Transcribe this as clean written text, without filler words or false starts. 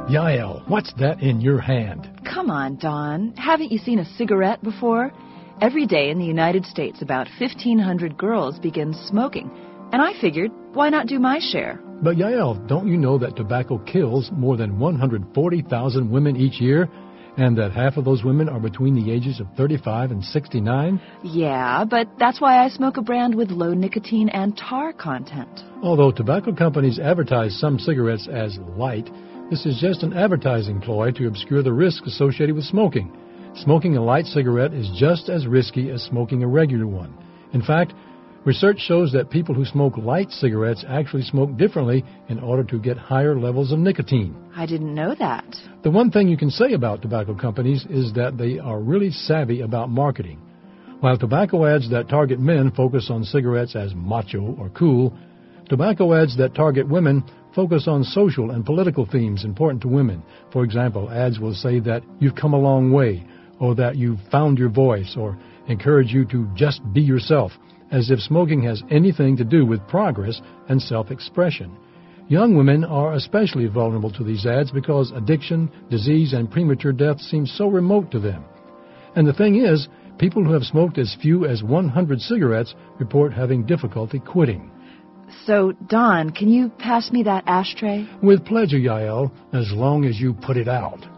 Yael, what's that in your hand? Come on, Don. Haven't you seen a cigarette before? Every day in the United States, about 1,500 girls begin smoking. And I figured, why not do my share? But Yael, don't you know that tobacco kills more than 140,000 women each year? And that half of those women are between the ages of 35 and 69? Yeah, but that's why I smoke a brand with low nicotine and tar content. Although tobacco companies advertise some cigarettes as light, this is just an advertising ploy to obscure the risks associated with smoking. Smoking a light cigarette is just as risky as smoking a regular one. In fact, research shows that people who smoke light cigarettes actually smoke differently in order to get higher levels of nicotine. I didn't know that. The one thing you can say about tobacco companies is that they are really savvy about marketing. While tobacco ads that target men focus on cigarettes as macho or cool, tobacco ads that target women focus on social and political themes important to women. For example, ads will say that you've come a long way, or that you've found your voice, or encourage you to just be yourself, as if smoking has anything to do with progress and self-expression. Young women are especially vulnerable to these ads because addiction, disease, and premature death seem so remote to them. And the thing is, people who have smoked as few as 100 cigarettes report having difficulty quitting. So, Don, can you pass me that ashtray? With pleasure, Yael, as long as you put it out.